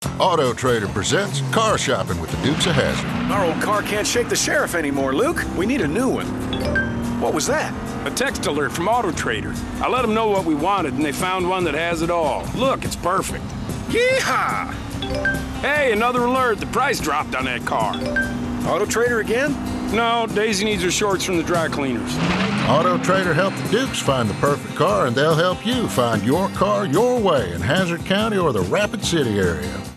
Auto Trader presents car shopping with the Dukes of Hazzard. Our old car can't shake the sheriff anymore, Luke. We need a new one. What was that? A text alert from Auto Trader. I let them know what we wanted, and they found one that has it all. Look, it's perfect. Yeehaw! Hey, another alert. The price dropped on that car. Auto Trader again? No, Daisy needs her shorts from the dry cleaners. Auto Trader helped the Dukes find the perfect car, and they'll help you find your car your way in Hazzard County or the Rapid City area.